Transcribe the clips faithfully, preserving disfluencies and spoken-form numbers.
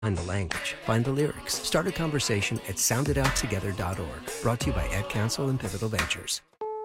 Find the language, find the lyrics, start a conversation at sound it out together dot org. Brought to you by Ad Council and Pivotal Ventures.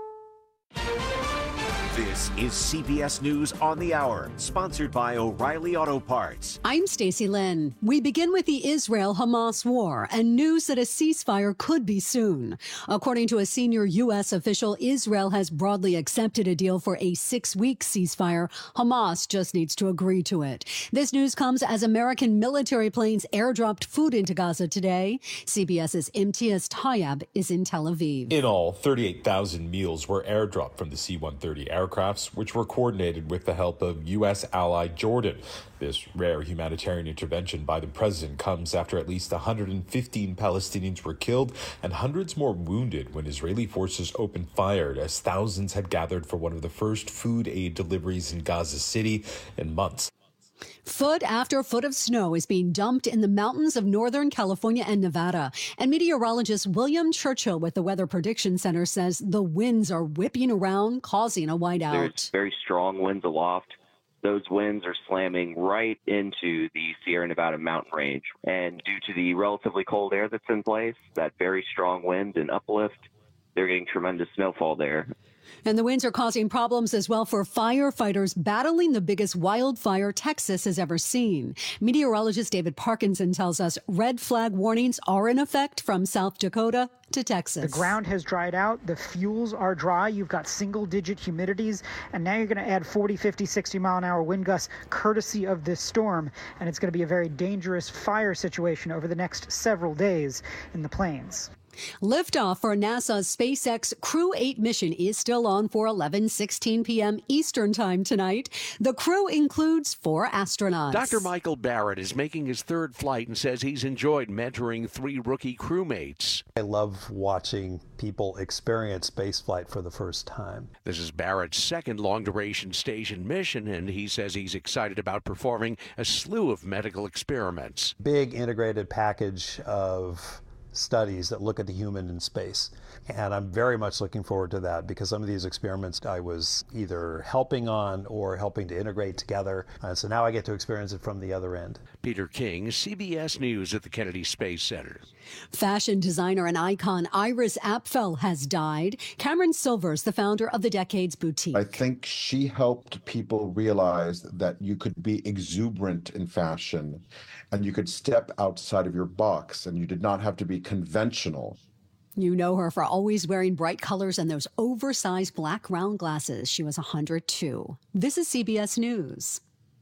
This is C B S News on the Hour, sponsored by O'Reilly Auto Parts. I'm Stacey Lynn. We begin with the Israel-Hamas war and news that a ceasefire could be soon. According to a senior U S official, Israel has broadly accepted a deal for a six-week ceasefire. Hamas just needs to agree to it. This news comes as American military planes airdropped food into Gaza today. CBS's Imtiaz Tayeb is in Tel Aviv. In all, thirty-eight thousand meals were airdropped from the C one thirty aircraft. Aircrafts, which were coordinated with the help of U S ally Jordan. This rare humanitarian intervention by the president comes after at least one hundred fifteen Palestinians were killed and hundreds more wounded when Israeli forces opened fire as thousands had gathered for one of the first food aid deliveries in Gaza City in months. Foot after foot of snow is being dumped in the mountains of Northern California and Nevada. And meteorologist William Churchill with the Weather Prediction Center says the winds are whipping around, causing a whiteout. There's very strong winds aloft. Those winds are slamming right into the Sierra Nevada mountain range. And due to the relatively cold air that's in place, that very strong wind and uplift, they're getting tremendous snowfall there. And the winds are causing problems as well for firefighters battling the biggest wildfire Texas has ever seen. Meteorologist David Parkinson tells us red flag warnings are in effect from South Dakota to Texas. The ground has dried out. The fuels are dry. You've got single-digit humidities. And now you're going to add forty, fifty, sixty mile an hour wind gusts courtesy of this storm. And it's going to be a very dangerous fire situation over the next several days in the plains. Liftoff for NASA's SpaceX Crew eight mission is still on for eleven sixteen p.m. Eastern Time tonight. The crew includes four astronauts. Doctor Michael Barrett is making his third flight and says he's enjoyed mentoring three rookie crewmates. I love watching people experience spaceflight for the first time. This is Barrett's second long-duration station mission, and he says he's excited about performing a slew of medical experiments. Big integrated package of studies that look at the human in space. And I'm very much looking forward to that because some of these experiments I was either helping on or helping to integrate together. Uh, so now I get to experience it from the other end. Peter King, C B S News at the Kennedy Space Center. Fashion designer and icon Iris Apfel has died. Cameron Silvers, the founder of the Decades Boutique. I think she helped people realize that you could be exuberant in fashion and you could step outside of your box and you did not have to be conventional. You know her for always wearing bright colors and those oversized black round glasses. She was one hundred two. This is C B S News.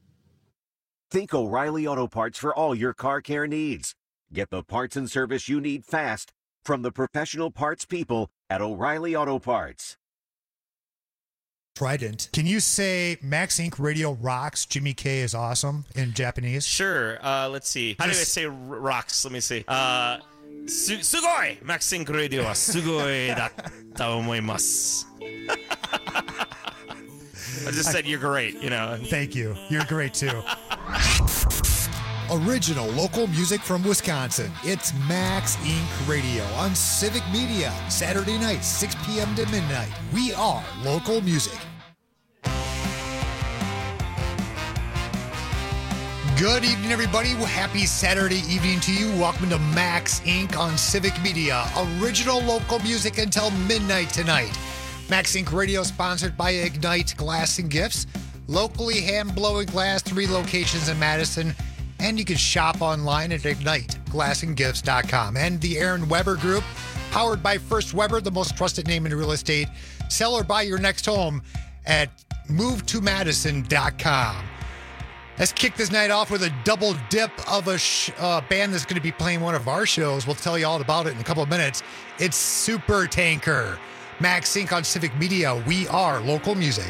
Think O'Reilly Auto Parts for all your car care needs. Get the parts and service you need fast from the professional parts people at O'Reilly Auto Parts. Trident. Can you say Max Incorporated Radio rocks, Jimmy K is awesome in Japanese? Sure. Uh, let's see. How do I say r- rocks? Let me see. Uh, su- sugoi! Max Incorporated Radio wa sugoi datta omoimasu. I just said you're great, you know. Thank you. You're great, too. Original local music from Wisconsin. It's Max Incorporated Radio on Civic Media. Saturday nights, six p.m. to midnight. We are local music. Good evening, everybody. Happy Saturday evening to you. Welcome to Max Incorporated on Civic Media. Original local music until midnight tonight. Max Incorporated Radio sponsored by Ignite Glass and Gifts. Locally hand-blowing glass, three locations in Madison. And you can shop online at ignite glass and gifts dot com. And the Aaron Weber Group, powered by First Weber, the most trusted name in real estate. Sell or buy your next home at move to madison dot com. Let's kick this night off with a double dip of a sh- uh, band that's going to be playing one of our shows. We'll tell you all about it in a couple of minutes. It's Super Tanker. Max Incorporated on Civic Media. We are local music.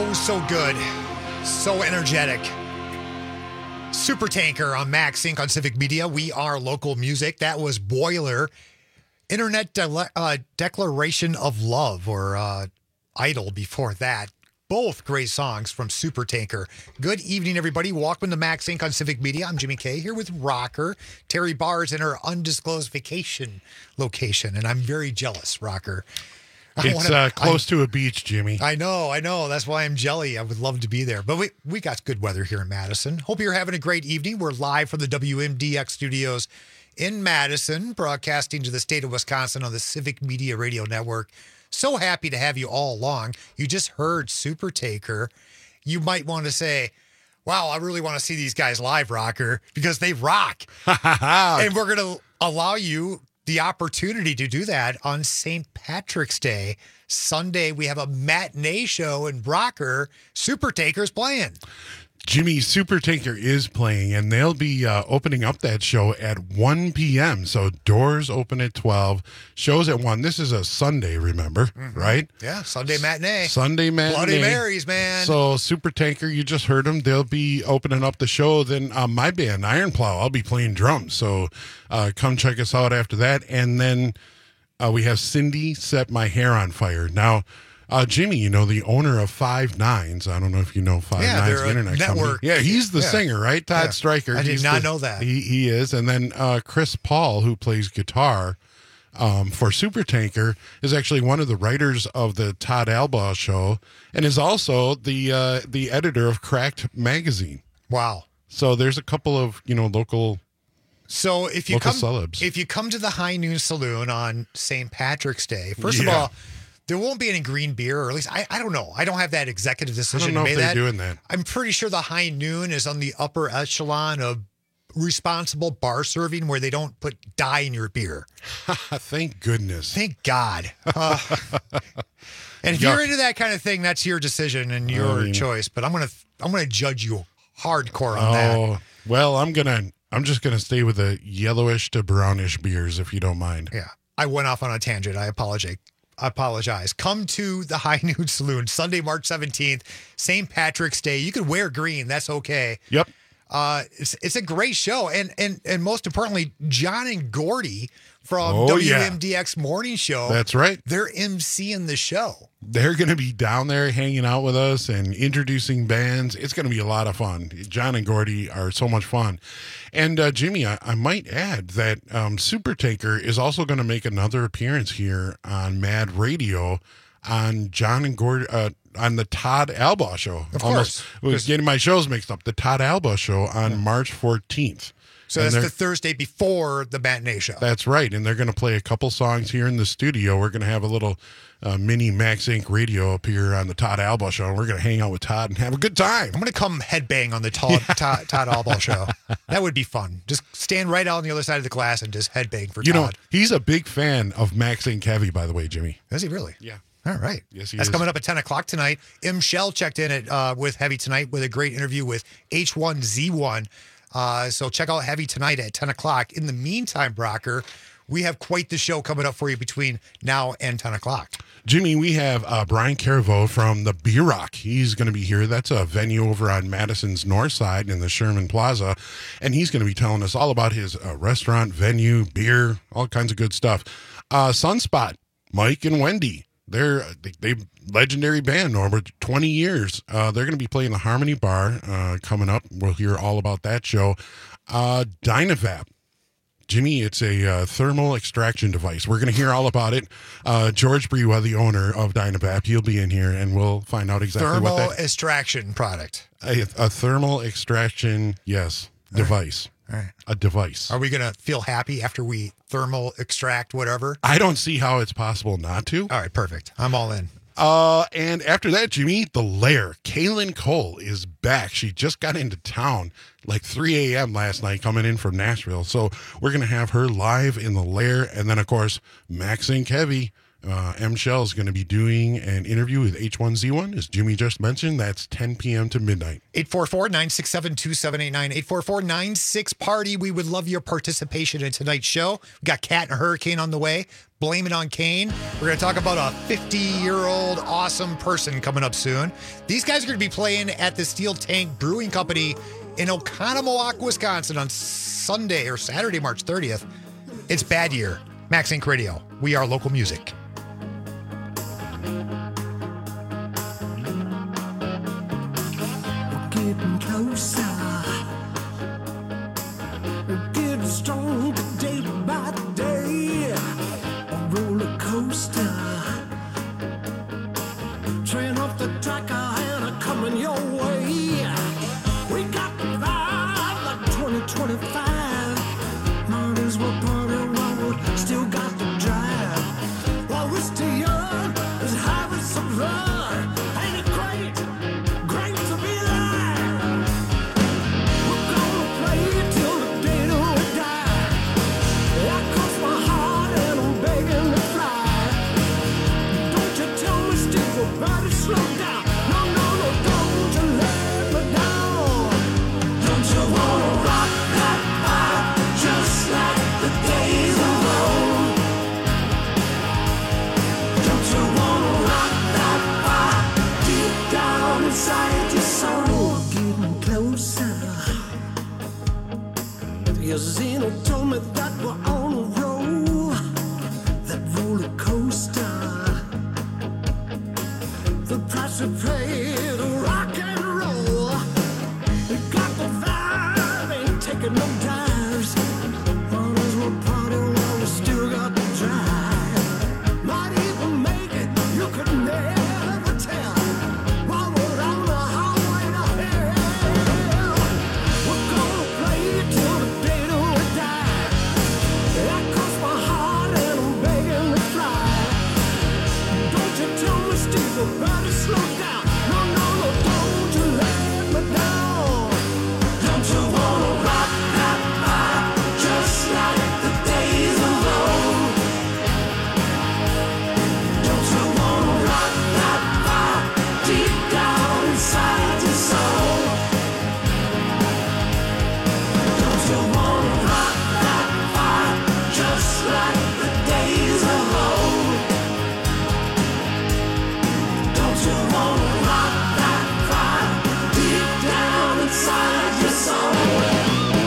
So, so good. So energetic. Super Tanker on Max Inc on Civic Media. We are local music. That was Boiler. Internet De- uh, Declaration of Love, or uh, Idol before that. Both great songs from Super Tanker. Good evening, everybody. Welcome to Max Inc on Civic Media. I'm Jimmy K here with Rocker. Terry Barr's in her undisclosed vacation location, and I'm very jealous, Rocker. I It's wanna, uh, close I, to a beach, Jimmy. I know, I know. That's why I'm jelly. I would love to be there. But we, we got good weather here in Madison. Hope you're having a great evening. We're live from the W M D X studios in Madison, broadcasting to the state of Wisconsin on the Civic Media Radio Network. So happy to have you all along. You just heard Super Taker. You might want to say, wow, I really want to see these guys live, Rocker, because they rock. And we're going to allow you the opportunity to do that on Saint Patrick's Day. Sunday, we have a matinee show, and Rocker, Super Taker's playing. Jimmy, Super Tanker is playing, and they'll be uh, opening up that show at one p.m. So doors open at twelve, shows at one. This is a Sunday, remember, mm-hmm. right? Yeah, Sunday matinee. Sunday matinee. Bloody Marys, man. So Super Tanker, you just heard them. They'll be opening up the show. Then uh, my band, Iron Plow, I'll be playing drums. So uh, come check us out after that. And then uh, we have Cindy Set My Hair on Fire. Now, Uh, Jimmy, you know, the owner of Five Nines. I don't know if you know Five yeah, Nines, the internet network. company. Yeah, he's the yeah. singer, right? Todd yeah. Stryker. I did he's not the, know that. He, he is. And then uh, Chris Paul, who plays guitar um, for Super Tanker, is actually one of the writers of the Todd Albaugh Show and is also the uh, the editor of Cracked Magazine. Wow. So there's a couple of, you know, local So if you local come celebs. if you come to the High Noon Saloon on Saint Patrick's Day, first Yeah. of all, there won't be any green beer, or at least I, I don't know. I don't have that executive I decision don't know to if make they're that. doing that. I'm pretty sure the High Noon is on the upper echelon of responsible bar serving, where they don't put dye in your beer. Thank goodness. Thank God. Uh, and if Yuck. you're into that kind of thing, that's your decision and your I mean- choice. But I'm gonna I'm gonna judge you hardcore on that. Oh, well, I'm gonna I'm just gonna stay with the yellowish to brownish beers, if you don't mind. Yeah, I went off on a tangent. I apologize. I apologize. Come to the High Noon Saloon Sunday, March seventeenth, Saint Patrick's Day. You could wear green. That's okay. Yep. Uh, it's it's a great show, and and and most importantly, John and Gordy from Oh, W yeah. M D X Morning Show. That's right. They're emceeing the show. They're going to be down there hanging out with us and introducing bands. It's going to be a lot of fun. John and Gordy are so much fun. And uh, Jimmy, I, I might add that um, Super Tanker is also going to make another appearance here on Mad Radio on John and Gordy, uh, on the Todd Albaugh Show. Of Almost, course. I was getting my shows mixed up. The Todd Albaugh Show on Yeah. March fourteenth. So And that's they're- the Thursday before the matinee show. That's right. And they're going to play a couple songs here in the studio. We're going to have a little uh, mini Max Inc radio up here on the Todd Albaugh Show. And we're going to hang out with Todd and have a good time. I'm going to come headbang on the Todd, Todd, Todd Albaugh show. That would be fun. Just stand right out on the other side of the glass and just headbang for You know, Todd. he's a big fan of Max Inc Heavy, by the way, Jimmy. Is he really? Yeah. All right. Yes, he That's is. coming up at ten o'clock tonight. M. Shell checked in at uh, with Heavy tonight with a great interview with H one Z one. Uh, so check out Heavy tonight at ten o'clock. In the meantime, Brocker, we have quite the show coming up for you between now and ten o'clock. Jimmy, we have uh, Brian Carvo from the Beer Rock. He's going to be here. That's a venue over on Madison's north side in the Sherman Plaza. And he's going to be telling us all about his uh, restaurant, venue, beer, all kinds of good stuff. Uh, Sunspot, Mike and Wendy. They're they, they legendary band over twenty years. Uh, they're going to be playing the Harmony Bar uh, coming up. We'll hear all about that show. Uh, Dynavap. Jimmy, it's a uh, thermal extraction device. We're going to hear all about it. Uh, George Brewa, the owner of Dynavap, he'll be in here, and we'll find out exactly Thermal what that extraction product. a, a thermal extraction, yes, All device. All right. A device. Are we going to feel happy after we thermal extract whatever? I don't see how it's possible not to. All right, perfect. I'm all in. Uh, and after that, Jimmy, the Lair, Kaylin Cole is back. She just got into town like three a.m. last night coming in from Nashville. So we're going to have her live in the Lair. And then, of course, Max Inc Heavy Uh, M. Shell is going to be doing an interview with H one Z one, as Jimmy just mentioned. That's ten p.m. to midnight. eight four four, nine six seven, two seven eight nine, eight four four, nine six party. We would love your participation in tonight's show. We got Cat and Hurricane on the way. Blame It on Kane. We're going to talk about a fifty-year-old awesome person coming up soon. These guys are going to be playing at the Steel Tank Brewing Company in Oconomowoc, Wisconsin on Sunday or Saturday, March thirtieth. It's Bad Year. Max Inc Radio. We are local music. Getting closer, getting stronger day by day. A roller coaster, train off the track and a coming your way. We got the vibe like twenty twenty-five. Might as well party while we still got the drive. While we're still young, let's have some fun. Ain't it great? Great to be alive. We're gonna play till the day that we die. I cross my heart and I'm begging to fly. Don't you tell me, Steve, we're about to slow down. No, no, no, don't you let me down. Don't you wanna rock that vibe just like the days of old? Don't you wanna rock that vibe deep down inside your soul? Getting closer. Your Zeno told me that we're on a roll, that roller coaster. The price we pay to rock and roll. We got the vibe, ain't taking no dives. Might as well party while we still got the drive. Might even make it, you could never tell. While we're on the highway to hell, we're gonna play till the day that we die. I cross my heart and I'm begging to fly. Don't you tell me, Steve, we're about to slow down. No, no, no, don't you let me down. Don't you wanna rock that vibe just like the days of old? Don't you wanna rock that vibe deep down inside your soul? Don't you wanna rock that vibe just like the days of old? Don't you wanna rock that vibe deep down inside your soul?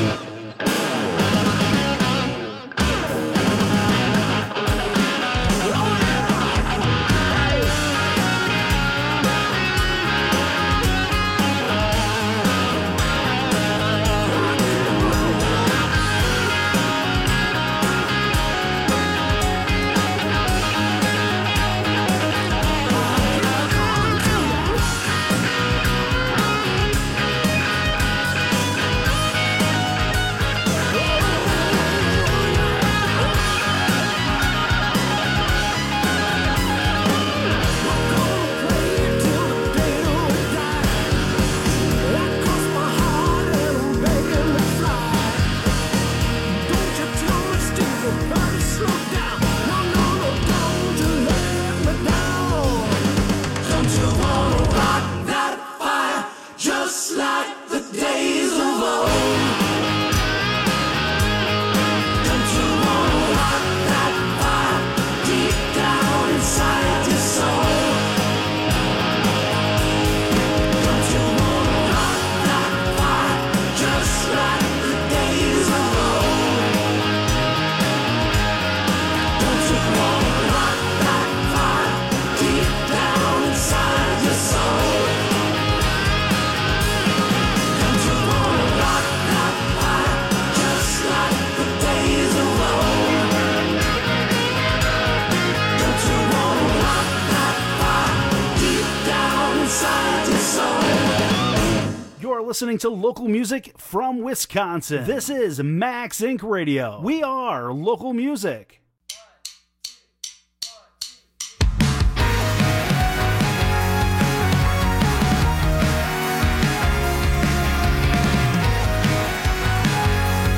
Just like the days of old. Don't you wanna rock that vibe deep down inside your soul? Don't you wanna rock that vibe just like the days of old? Don't you wanna rock that vibe deep down inside your soul? You're listening to local music from Wisconsin. This is Max Inc Radio. We are local music.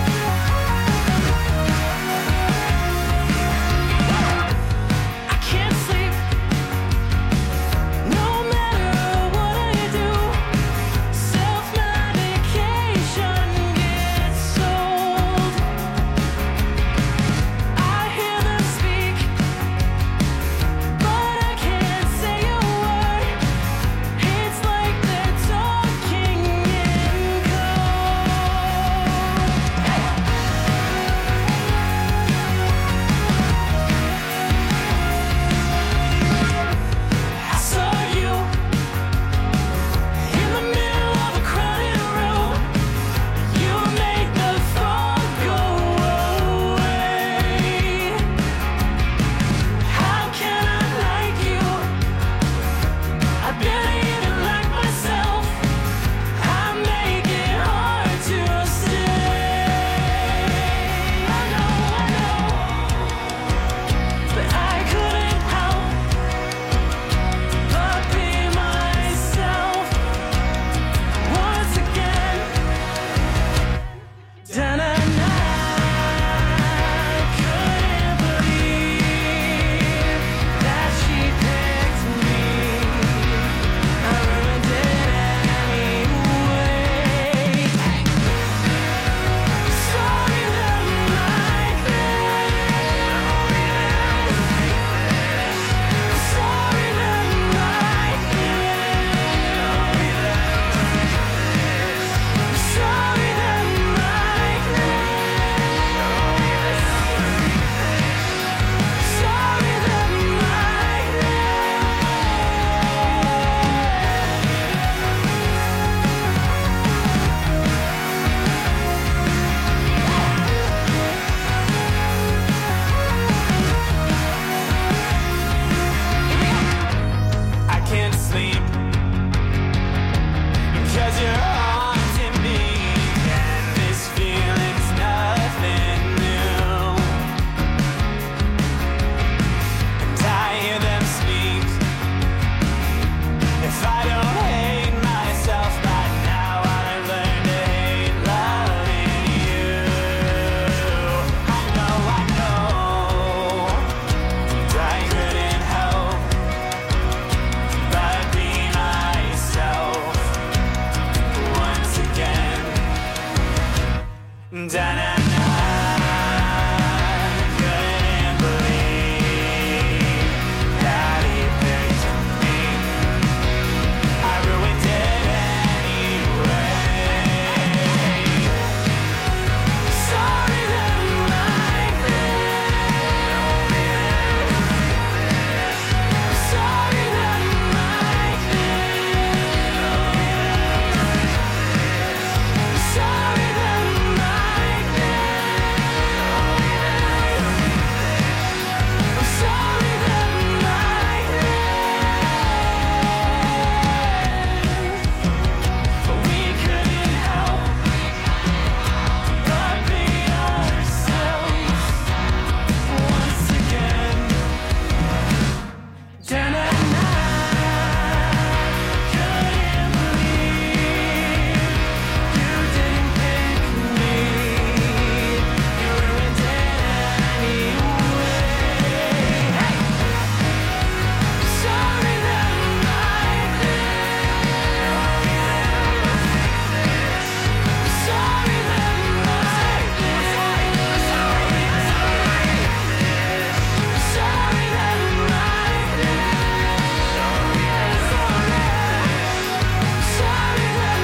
I can't Couldn't believe that he picked me. I ruined it anyway. Sorry that I'm like this. Sorry that I'm like this. Sorry that I'm like this. I'm sorry that I'm like this. But we couldn't help but be ourselves once again. Jen and I couldn't believe you didn't pick me. You ruined it anyway. Hey! Sorry that I'm like this. Sorry that I'm like this. Sorry that I'm like this. Sorry that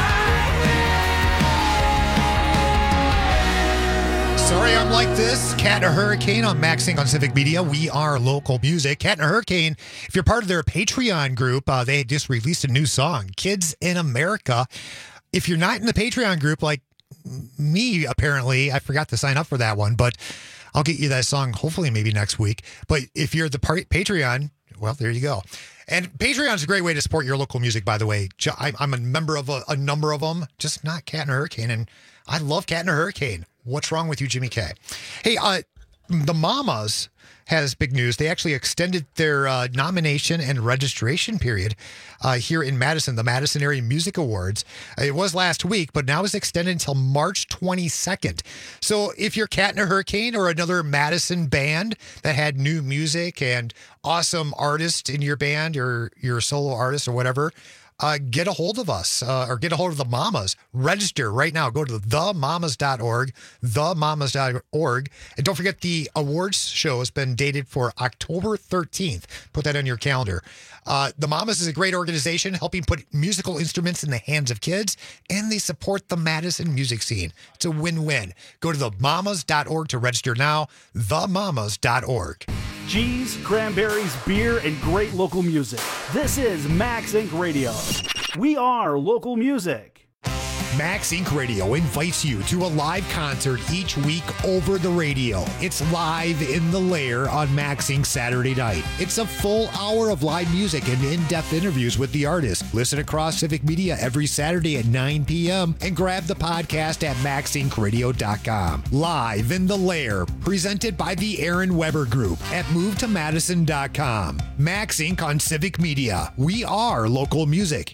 I'm like this. Sorry I'm like this. Cat and a Hurricane on Max Inc on Civic Media. We are local music. Cat and a Hurricane, if you're part of their Patreon group, uh, they just released a new song, Kids in America. If you're not in the Patreon group, like me, apparently, I forgot to sign up for that one, but I'll get you that song hopefully maybe next week. But if you're the part Patreon, well, there you go. And Patreon is a great way to support your local music, by the way. Ju- I- I'm a member of a, a number of them, just not Cat and a Hurricane. And I love Cat and a Hurricane. What's wrong with you, Jimmy K? Hey, uh, the Mamas has big news. They actually extended their uh, nomination and registration period uh, here in Madison, the Madison Area Music Awards. It was last week, but now it's extended until March twenty-second. So if you're Cat and a Hurricane or another Madison band that had new music and awesome artists in your band or you're a solo artist or whatever, Uh, get a hold of us uh, or get a hold of the Mamas. Register right now. Go to the mamas dot org, the mamas dot org. And don't forget the awards show has been dated for October thirteenth. Put that on your calendar. Uh, the Mamas is a great organization helping put musical instruments in the hands of kids, and they support the Madison music scene. It's a win-win. Go to the mamas dot org to register now, the mamas dot org. Cheese, cranberries, beer, and great local music. This is Max Inc Radio. We are local music. Max Inc Radio invites you to a live concert each week over the radio. It's Live in the Lair on Max Inc Saturday night. It's a full hour of live music and in-depth interviews with the artist. Listen across Civic Media every Saturday at nine p.m. and grab the podcast at max inc radio dot com. Live in the Lair, presented by the Aaron Weber Group at move to madison dot com. Max Inc on Civic Media. We are local music.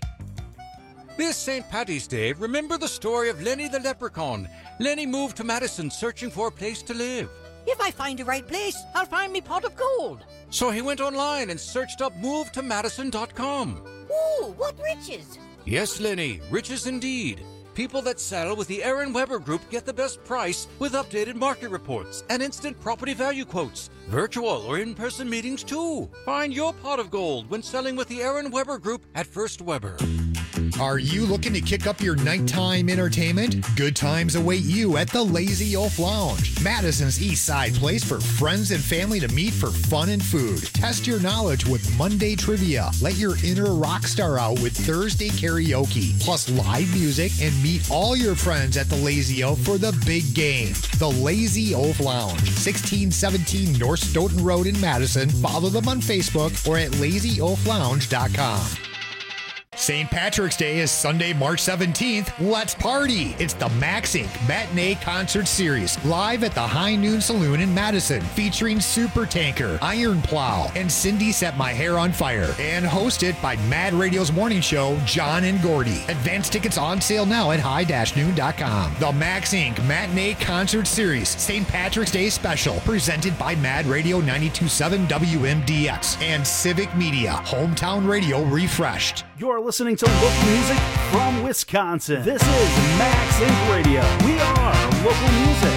This Saint Paddy's Day, remember the story of Lenny the Leprechaun. Lenny moved to Madison searching for a place to live. If I find the right place, I'll find me pot of gold. So he went online and searched up move to madison dot com. Ooh, what riches! Yes, Lenny, riches indeed. People that settle with the Aaron Weber Group get the best price with updated market reports and instant property value quotes. Virtual or in-person meetings too. Find your pot of gold when selling with the Aaron Weber Group at First Weber. Are you looking to kick up your nighttime entertainment? Good times await you at the Lazy Oaf Lounge, Madison's East Side place for friends and family to meet for fun and food. Test your knowledge with Monday trivia. Let your inner rock star out with Thursday karaoke, plus live music, and meet all your friends at the Lazy Oaf for the big game. The Lazy Oaf Lounge, sixteen seventeen North Stoughton Road in Madison. Follow them on Facebook or at lazy oaf lounge dot com. Saint Patrick's Day is Sunday, March seventeenth. Let's party! It's the Max Inc Matinee Concert Series, live at the High Noon Saloon in Madison, featuring Super Tanker, Iron Plow, and Cindy Set My Hair on Fire, and hosted by Mad Radio's morning show, John and Gordy. Advance tickets on sale now at high noon dot com. The Max Inc Matinee Concert Series, Saint Patrick's Day Special, presented by Mad Radio ninety-two point seven W M D X and Civic Media, Hometown Radio refreshed. You're listening listening to local music from Wisconsin. This is Max Inc Radio. We are local music.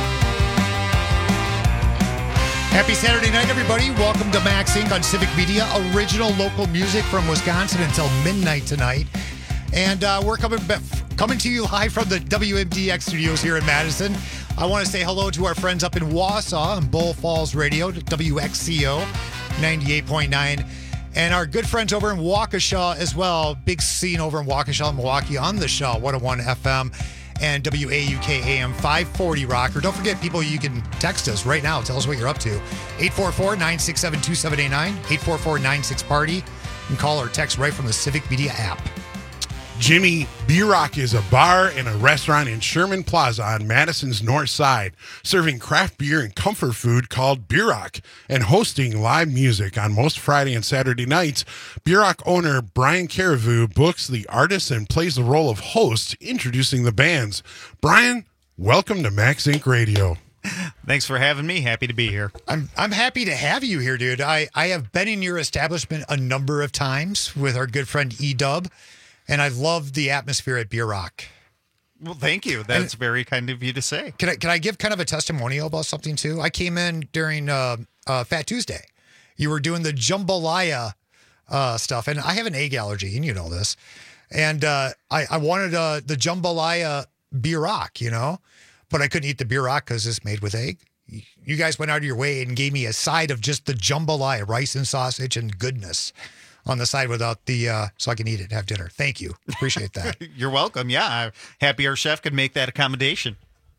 Happy Saturday night, everybody. Welcome to Max Incorporated on Civic Media. Original local music from Wisconsin until midnight tonight. And uh, we're coming coming to you live from the W M D X studios here in Madison. I want to say hello to our friends up in Wausau on Bull Falls Radio, W X C O ninety-eight point nine. And our good friends over in Waukesha as well. Big scene over in Waukesha, Milwaukee on the Shaw, one oh one F M and W A U K A M five forty Rocker. Don't forget, people, you can text us right now. Tell us what you're up to. eight four four, nine six seven, two seven eight nine, eight four four, nine six, party. And call or text right from the Civic Media app. Jimmy, B-Rock is a bar and a restaurant in Sherman Plaza on Madison's north side, serving craft beer and comfort food called B-Rock and hosting live music on most Friday and Saturday nights. B-Rock owner Brian Carreveau books the artists and plays the role of host, introducing the bands. Brian, welcome to Max Inc Radio. Thanks for having me. Happy to be here. I'm I'm happy to have you here, dude. I, I have been in your establishment a number of times with our good friend E-Dub. And I love the atmosphere at B-Rock. Well, thank you. That's and very kind of you to say. Can I can I give kind of a testimonial about something too? I came in during uh, uh, Fat Tuesday. You were doing the jambalaya uh, stuff, and I have an egg allergy, and you know this. And uh, I I wanted uh, the jambalaya B-Rock, you know, but I couldn't eat the B-Rock because it's made with egg. You guys went out of your way and gave me a side of just the jambalaya, rice and sausage and goodness on the side without the, uh, so I can eat it and have dinner. Thank you. Appreciate that. You're welcome. Yeah. I'm happy our chef could make that accommodation.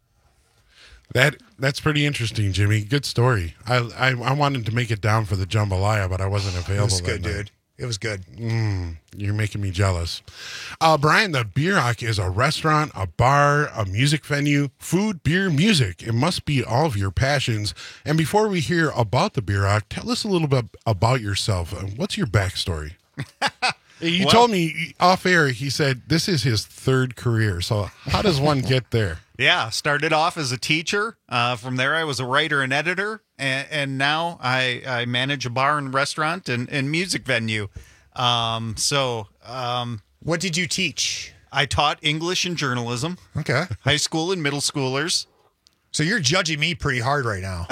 That That's pretty interesting, Jimmy. Good story. I, I I wanted to make it down for the jambalaya, but I wasn't available. It was good, that night. dude. It was good. Mm, you're making me jealous. Uh, Brian, the B-Rock is a restaurant, a bar, a music venue, food, beer, music. It must be all of your passions. And before we hear about the B-Rock, tell us a little bit about yourself. What's your backstory? You well, told me off air, he said this is his third career. So how does one get there? Yeah, started off as a teacher. Uh, from there, I was a writer and editor. And, and now I, I manage a bar and restaurant and, and music venue. Um, so, um, what did you teach? I taught English and journalism. Okay. High school and middle schoolers. So you're judging me pretty hard right now.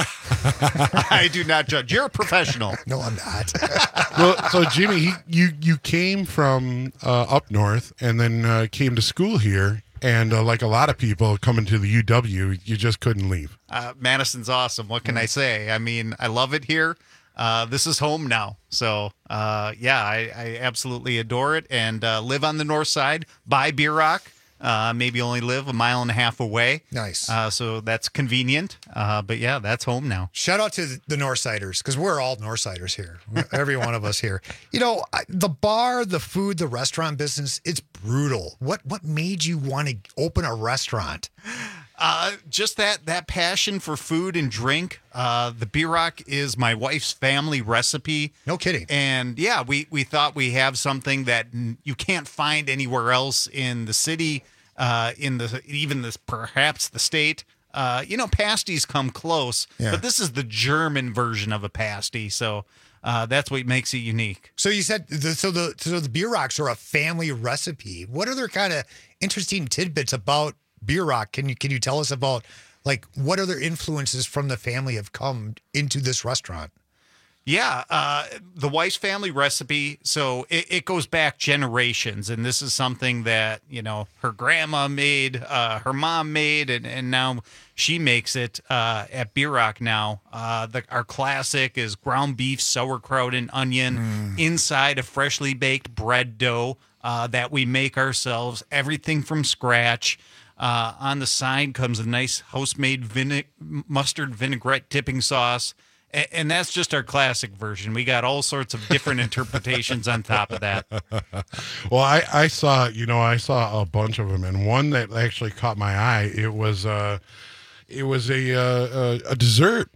I do not judge. You're a professional. No, I'm not. Well, so Jimmy, he, you you came from uh, up north and then uh, came to school here. And uh, like a lot of people coming to the U W, you just couldn't leave. Uh, Madison's awesome. What can I say? I mean, I love it here. Uh, this is home now. So, uh, yeah, I, I absolutely adore it and uh, live on the north side by B-Rock. Uh, maybe only live a mile and a half away. Nice. Uh, so that's convenient. Uh, but yeah, that's home now. Shout out to the Northsiders, because we're all Northsiders here. Every one of us here. You know, the bar, the food, the restaurant business, it's brutal. What what made you want to open a restaurant? Uh, just that that passion for food and drink. Uh, the B-Rock is my wife's family recipe. No kidding. And yeah, we, we thought we have something that you can't find anywhere else in the city, uh, in the even this perhaps the state. Uh, you know, pasties come close, yeah. but this is the German version of a pasty. So uh, that's what makes it unique. So you said the, so the so the B-Rocks are a family recipe. What other kind of interesting tidbits about B-Rock can you can you tell us about, like, what other influences from the family have come into this restaurant? Yeah, uh, the wife's family recipe. So it, it goes back generations, and this is something that, you know, her grandma made, uh, her mom made, and, and now she makes it uh, at B-Rock now. Uh, the, our classic is ground beef, sauerkraut, and onion mm. inside a freshly baked bread dough uh, that we make ourselves, everything from scratch. Uh, on the side comes a nice house-made vine- mustard vinaigrette dipping sauce, and, and that's just our classic version. We got all sorts of different interpretations on top of that. Well, I, I saw, you know, I saw a bunch of them, and one that actually caught my eye. It was, uh, it was a uh, a, a dessert.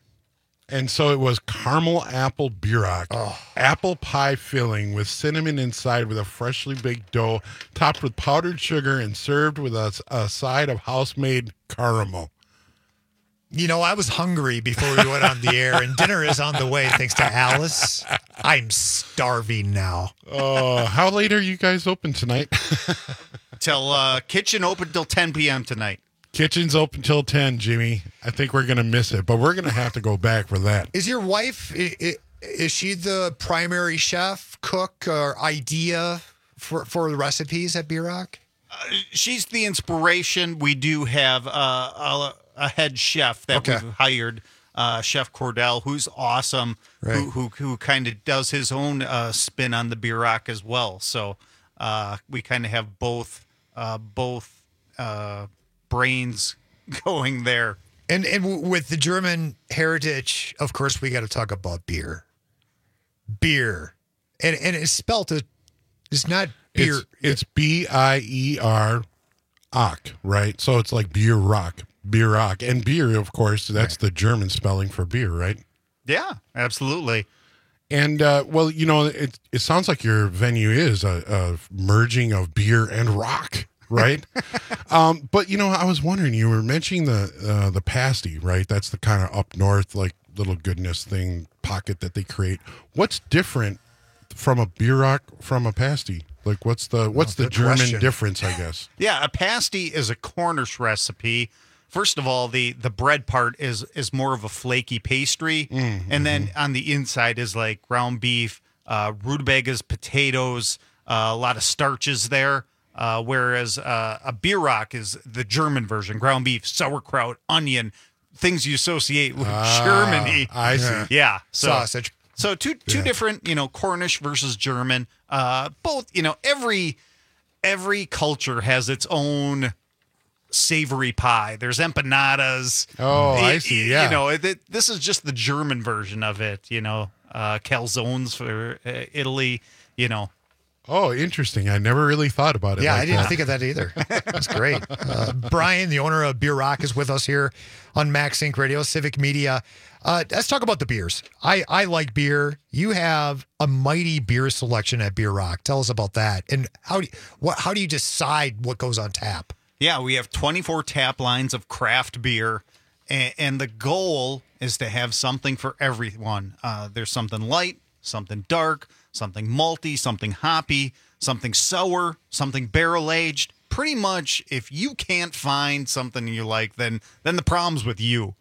And so it was caramel apple B-Rock, oh. apple pie filling with cinnamon inside with a freshly baked dough, topped with powdered sugar and served with a, a side of house-made caramel. You know, I was hungry before we went on the air, and dinner is on the way thanks to Alice. I'm starving now. Oh, how late are you guys open tonight? Till uh, kitchen open till ten p.m. tonight. Kitchen's open till ten, Jimmy. I think we're going to miss it, but we're going to have to go back for that. Is your wife, i- i- is she the primary chef, cook, or idea for, for the recipes at B-Rock? Uh, she's the inspiration. We do have uh, a, a head chef that Okay. we've hired, uh, Chef Cordell, who's awesome, Right. who who, who kind of does his own uh, spin on the B-Rock as well. So uh, we kind of have both uh, both uh, brains going there. And and w- with the German heritage, of course, we got to talk about beer. Beer, and and it's spelled it. It's not beer. It's, it's B I E R, Ock, right? So it's like beer rock, beer rock. And beer, of course, that's the German spelling for beer, right? Yeah, absolutely. And, uh, well, you know, it, it sounds like your venue is a, a merging of beer and rock, right? um, but, you know, I was wondering, you were mentioning the uh, the pasty, right? That's the kind of up north, like, little goodness thing, pocket that they create. What's different from a beer rock from a pasty? Like, what's the what's Oh, the good German question. difference, I guess? Yeah, a pasty is a Cornish recipe. First of all, the the bread part is is more of a flaky pastry, Mm-hmm. and then on the inside is like ground beef, uh, rutabagas, potatoes, uh, a lot of starches there. Uh, whereas uh, a beer rock is the German version: ground beef, sauerkraut, onion, things you associate with Ah, Germany. I see. Yeah, so, Sausage. So two two Yeah. different, you know, Cornish versus German. Uh, both, you know, every every culture has its own savory pie. There's empanadas. Oh, I Y- see, y- yeah. You know, it, it- this is just the German version of it. You know, uh, calzones for uh, Italy. You know, Oh, interesting. I never really thought about it. Yeah, like I didn't that. think of that either. That's great. Uh, Brian, the owner of Beer Rock, is with us here on Max Inc Radio, Civic Media. Uh, let's talk about the beers. I, I like beer. You have a mighty beer selection at Beer Rock. Tell us about that. And how do you, what how do you decide what goes on tap? yeah, we have twenty-four tap lines of craft beer, and, and the goal is to have something for everyone. Uh, there's something light, something dark, something malty, something hoppy, something sour, something barrel aged. Pretty much, if you can't find something you like, then then the problem's with you.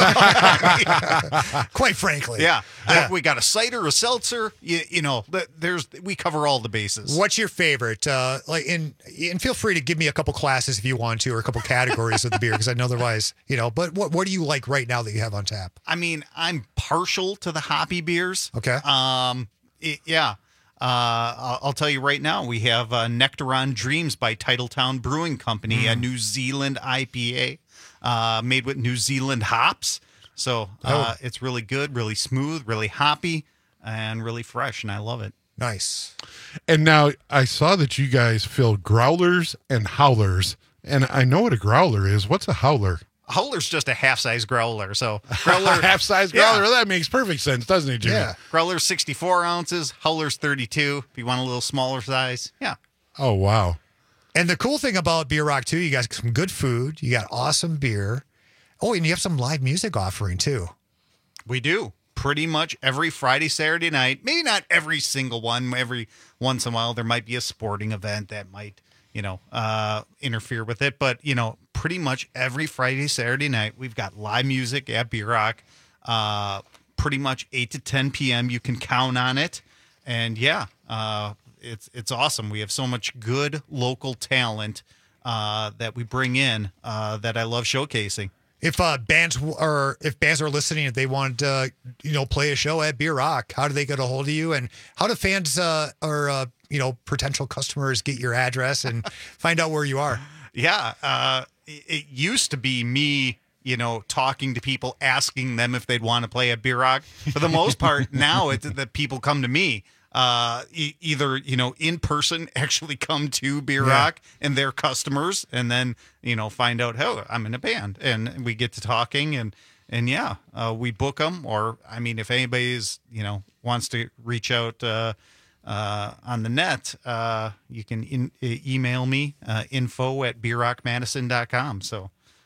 Quite frankly. Yeah, Uh, we got a cider, a seltzer. You, you know, th- there's we cover all the bases. What's your favorite? Uh, like, and and feel free to give me a couple classes if you want to, or a couple categories of the beer, because I know otherwise, you know. But what what do you like right now that you have on tap? I mean, I'm partial to the hoppy beers. Okay. Um, it- yeah. Uh, I'll, I'll tell you right now, we have uh, Nectaron Dreams by Titletown Brewing Company, a New Zealand I P A uh, made with New Zealand hops. So uh, Oh. it's really good, really smooth, really hoppy, and really fresh, and I love it. Nice. And now I saw that you guys fill growlers and howlers. And I know what a growler is. What's a howler? Howler's just a half-size growler. So growler, Half size Yeah. growler. Well, that makes perfect sense, doesn't it, Jimmy? Yeah. growler's sixty-four ounces, Howler's thirty-two. If you want a little smaller size, yeah. Oh, wow. And the cool thing about Beer Rock too, you got some good food, you got awesome beer. Oh, and you have some live music offering too. We do. Pretty much every Friday, Saturday night. Maybe not every single one. Every once in a while, there might be a sporting event that might, you know, uh, interfere with it. But, you know, pretty much every Friday, Saturday night, we've got live music at Beer Rock. Uh, pretty much eight to ten p.m. You can count on it. And, yeah, uh, it's it's awesome. We have so much good local talent uh, that we bring in uh, that I love showcasing. If uh, bands w- or if bands are listening, if they want to, uh, you know, play a show at Beer Rock, how do they get a hold of you? And how do fans uh, or uh, you know potential customers get your address and find out where you are? Yeah, uh, it, it used to be me, you know, talking to people, asking them if they'd want to play at Beer Rock. For the most part, now it's that people come to me. Uh, e- either, you know, in person, actually come to Beer Yeah. Rock and their customers, and then, you know, find out, oh, I'm in a band, and we get to talking, and and yeah, uh, we book them. Or, I mean, if anybody's, you know, wants to reach out uh, uh, on the net, uh, you can in, e- email me uh, info at beer rock madison dot com. So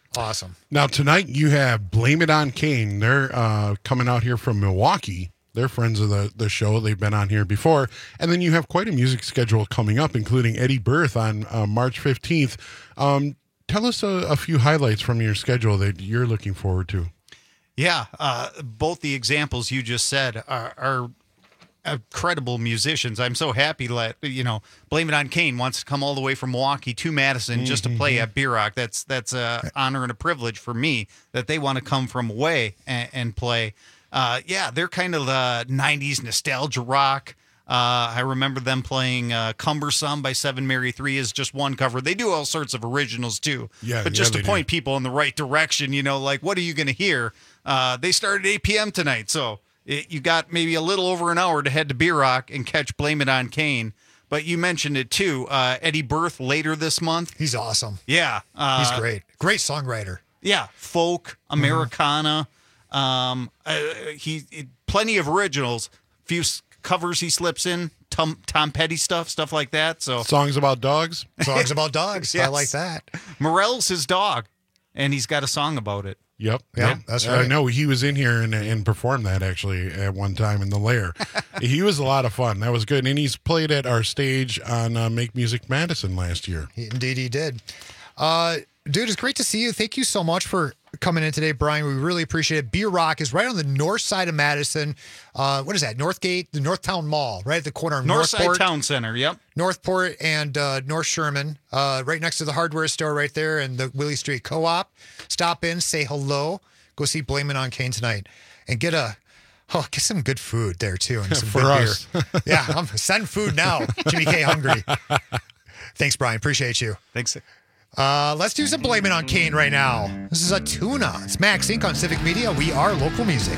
Awesome. Now, tonight you have Blame It on Kane. They're uh, coming out here from Milwaukee. They're friends of the, the show. They've been on here before. And then you have quite a music schedule coming up, including Eddie Berth on uh, March fifteenth. Um, tell us a, a few highlights from your schedule that you're looking forward to. Yeah, uh, both the examples you just said are, are incredible musicians. I'm so happy that, you know, Blame It on Kane wants to come all the way from Milwaukee to Madison just to play at B-Rock. That's that's an honor and a privilege for me that they want to come from away and, and play. Uh, yeah, they're kind of the nineties nostalgia rock. Uh, I remember them playing uh, Cumbersome by Seven Mary Three is just one cover. They do all sorts of originals too. Yeah, but just yeah, to point do. people in the right direction, you know, like, what are you going to hear? Uh, they start at eight p.m. tonight, so it, you got maybe a little over an hour to head to B-Rock and catch Blame It on Kane. But you mentioned it too. Uh, Eddie Berth later this month. He's awesome. Yeah. Uh, He's great. Great songwriter. Yeah. Folk, Americana. Mm-hmm. Um, uh, he it, plenty of originals. Few s- covers he slips in. Tom, Tom Petty stuff, stuff like that. So songs about dogs. Songs about dogs. Yes. I like that. Morel's his dog, and he's got a song about it. Yep. Yeah, yep. that's I right. know he was in here and, and performed that actually at one time in the Lair. He was a lot of fun. That was good. And he's played at our stage on uh, Make Music Madison last year. He, indeed, he did. Uh, dude, it's great to see you. Thank you so much for coming in today, Brian. We really appreciate it. B-Rock is right on the north side of Madison. Uh, what is that? Northgate, the Northtown Mall, right at the corner of Northside Northport. Town Center, yep. Northport and uh, North Sherman, uh, right next to the hardware store right there and the Willie Street Co-op. Stop in, say hello, go see Blame It on Kane tonight, and get a oh, get some good food there too, and some For good us. beer. Yeah, I'm, send food now. Jimmy K hungry. Thanks, Brian. Appreciate you. Thanks. Uh, let's do some Blame It on Kane right now. This is a tuna. It's Max Inc on Civic Media. We are local music.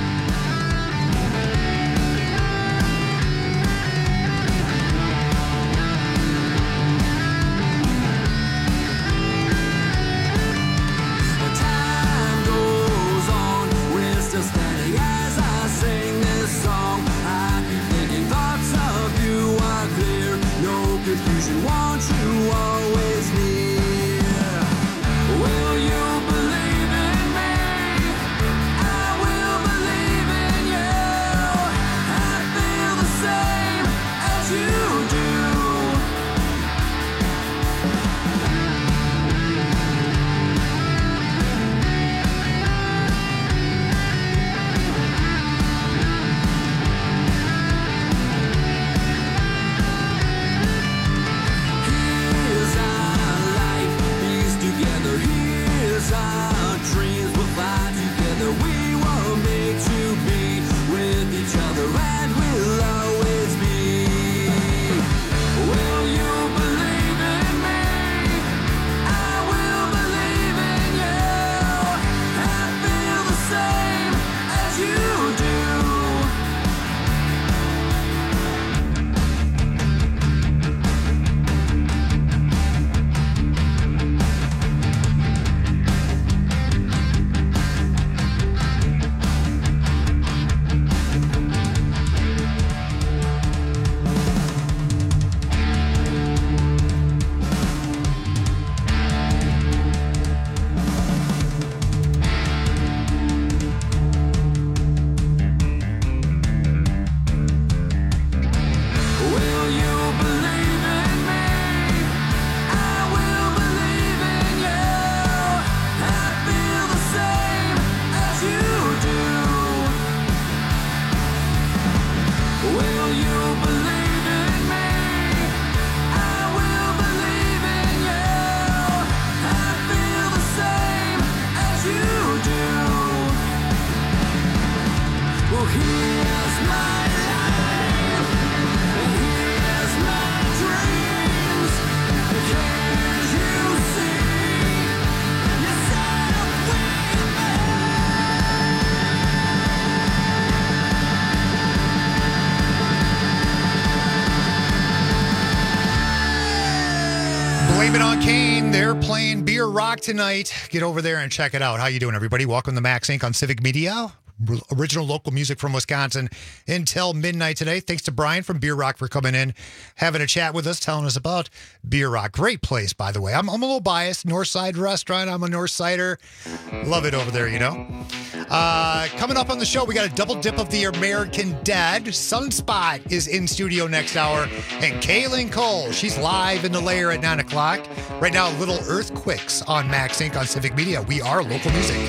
Time goes on, we're still standing as I sing this song. I keep thinking thoughts of you are clear. No confusion, want you always near. Will you believe in me? I will believe in you. I feel the same as you do. Here's our life, piece together. Here's our dreams, we'll fly together. We were made to be with each other, and we'll always be. Will you believe in me? I will believe in you. I feel the same as you do. Will you believe in me? I will believe in you. I feel the same as you do. Will you believe in me? I will believe in you. I feel the same as you do. Well, here's my life. Here's my dreams. Can't you see yourself with Blame It on Kane. They're playing Beer Rock tonight. Get over there and check it out. How you doing, everybody? Welcome to Max Inc on Civic Media. original local music from Wisconsin until midnight today. Thanks to Brian from Beer Rock for coming in, having a chat with us, telling us about Beer Rock. Great place, by the way. I'm, I'm a little biased. Northside restaurant. I'm a Northsider. Love it over there, you know. Uh, coming up on the show, we got a double dip of the American Dad. Sunspot is in studio next hour. And Kaylin Cole, she's live in the lair at nine o'clock. Right now, Little Earthquakes on Max Incorporated on Civic Media. We are local music.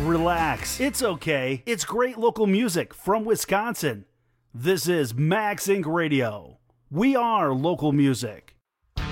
relax. It's okay. It's great local music from Wisconsin. This is Max Incorporated. Radio. We are local music. You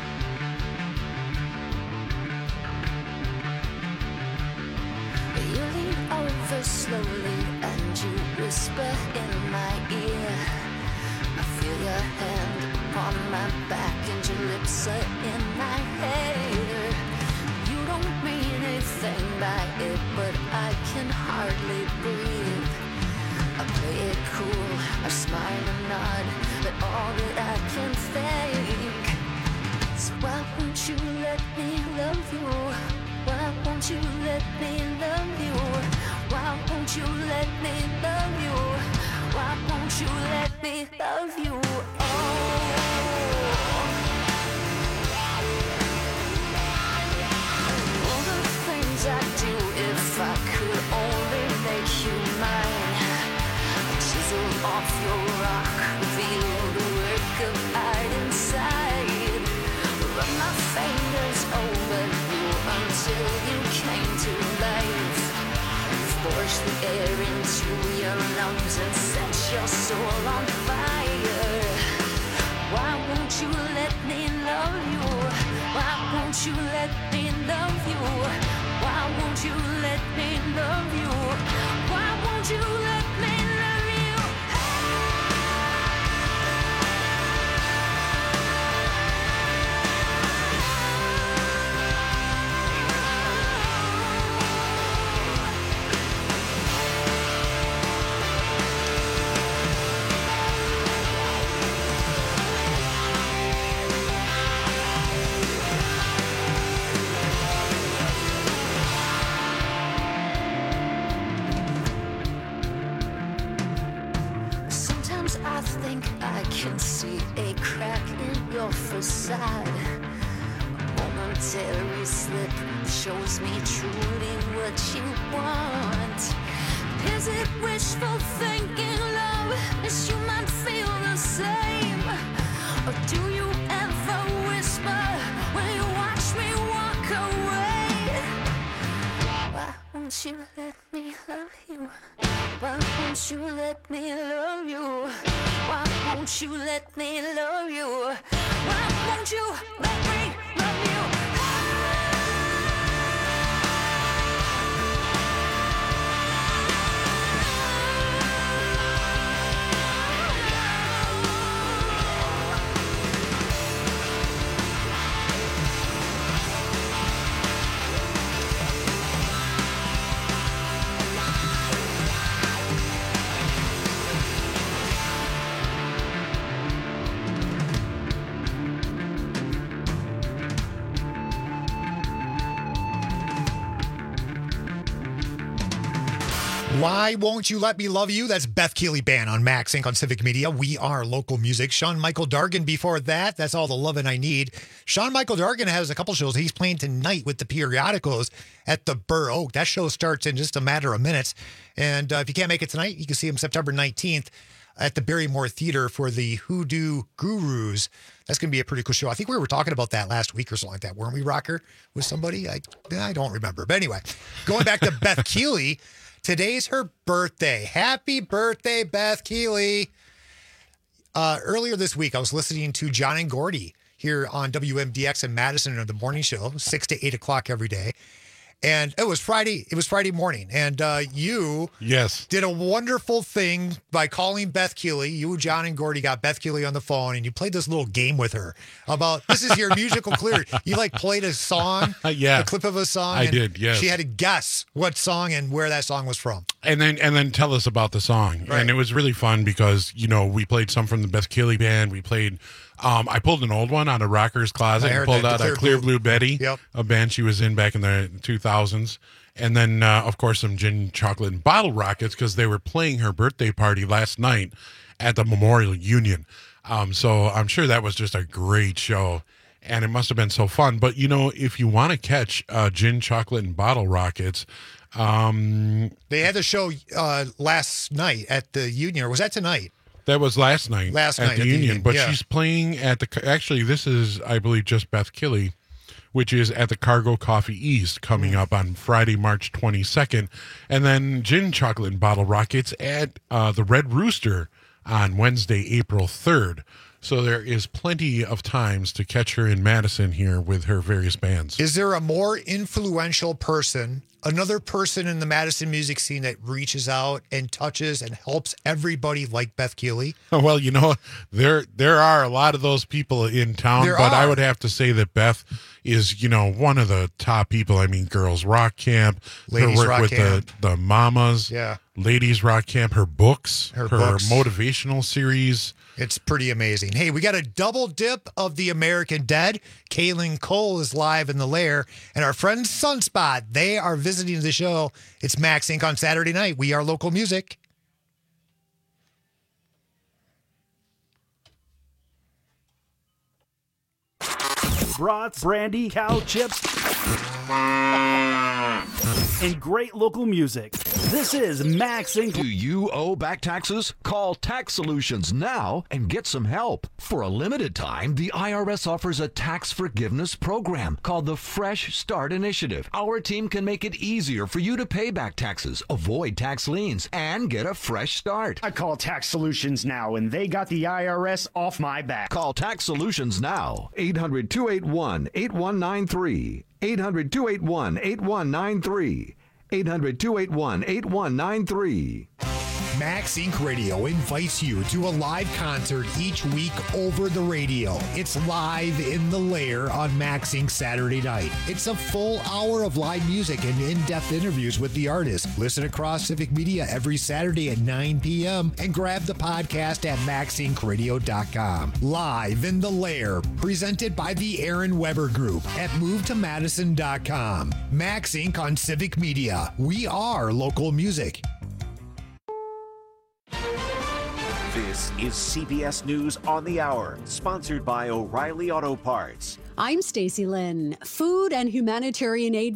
lean over slowly and you whisper in my ear. I feel your hand upon my back and your lips are in my hair. You don't mean anything by it, but I can hardly breathe. I play it cool, I smile and nod, but all that I can think is why won't you let me love you? Why won't you let me love you? Why won't you let me love you? Why won't you let me love you? Oh. All the things I do if I could only make you mine. Chisel off your rock, reveal the work of art inside. Run my fingers over you until you came to life. Force the air into your lungs and set your soul on fire. Why won't you let me love you? Why won't you let me love you? Why won't you let me love you? Why won't you let me love you? I think I can see a crack in your facade. A momentary slip shows me truly what you want. Is it wishful thinking, love? Is you might feel the same? Or do you ever whisper when you watch me walk away? Why won't you let me love you? Why won't you let me love you? Why won't you let me love you? Why won't you let me love you? Why Won't You Let Me Love You? That's Beth Keeley Band on Max Incorporated on Civic Media. We are local music. Sean Michael Dargan before that. That's All the Lovin' I Need. Sean Michael Dargan has a couple shows. He's playing tonight with the Periodicals at the Burr Oak. That show starts in just a matter of minutes. And uh, if you can't make it tonight, you can see him September nineteenth at the Barrymore Theater for the Hoodoo Gurus. That's going to be a pretty cool show. I think we were talking about that last week or something like that, weren't we, Rocker? With somebody? I, I don't remember. But anyway, going back to Beth Keeley. Today's her birthday. Happy birthday, Beth Keeley. Uh, earlier this week, I was listening to John and Gordy here on W M D X in Madison on the morning show, six to eight o'clock every day. And it was Friday. It was Friday morning. And uh, you yes. did a wonderful thing by calling Beth Keeley. You, John, and Gordy got Beth Keeley on the phone, and you played this little game with her about, this is your musical clear. You like played a song, yeah. a clip of a song. I and did, yes. She had to guess what song and where that song was from. And then and then tell us about the song. Right. And it was really fun because, you know, we played some from the Beth Keeley Band. We played, um, I pulled an old one out of Rocker's Closet and pulled that, out a Clear Blue, Blue Betty, yep. a band she was in back in the two thousands. And then, uh, of course, some Gin, Chocolate, and Bottle Rockets because they were playing her birthday party last night at the Memorial Union. Um, so I'm sure that was just a great show. And it must have been so fun. But, you know, if you want to catch uh, Gin, Chocolate, and Bottle Rockets, um, they had the show uh, last night at the Union. Or was that tonight? That was last night. Last at night the at Union. the Union. But yeah. she's playing at the. Actually, this is, I believe, just Beth Keeley which is at the Cargo Coffee East, coming up on Friday, March twenty-second. And then Gin Chocolate and Bottle Rockets at uh, the Red Rooster on Wednesday, April third. So there is plenty of times to catch her in Madison here with her various bands. Is there a more influential person, another person in the Madison music scene that reaches out and touches and helps everybody like Beth Keeley? Well, you know, there there are a lot of those people in town, There but are. I would have to say that Beth is, you know, one of the top people. I mean, Girls Rock Camp, Ladies her work Rock with Camp. the the Mamas, Yeah. Ladies Rock Camp, her books, Her her, books. motivational series. It's pretty amazing. Hey, we got a double dip of the American Dead. Kaylin Cole is live in the Lair, and our friends Sunspot, they are visiting the show. It's Max Inc on Saturday night. We are local music. Brats, brandy, cow chips, and great local music. This is Max Inc. Do you owe back taxes? Call Tax Solutions now and get some help. For a limited time, the I R S offers a tax forgiveness program called the Fresh Start Initiative. Our team can make it easier for you to pay back taxes, avoid tax liens, and get a fresh start. I call Tax Solutions now, and they got the I R S off my back. Call Tax Solutions now. eight hundred, two eight one, eight one nine three. eight hundred, two eight one, eight one nine three. eight hundred, two eight one, eight one nine three. Max Inc Radio invites you to a live concert each week over the radio. It's live in the Lair on Max Inc Saturday night. It's a full hour of live music and in-depth interviews with the artists. Listen across Civic Media every Saturday at nine p.m. and grab the podcast at max inc radio dot com. Live in the Lair, presented by the Aaron Weber Group at move to madison dot com. Max Inc on Civic Media. We are local music. This is C B S News on the Hour, sponsored by O'Reilly Auto Parts. I'm Stacey Lynn. Food and humanitarian aid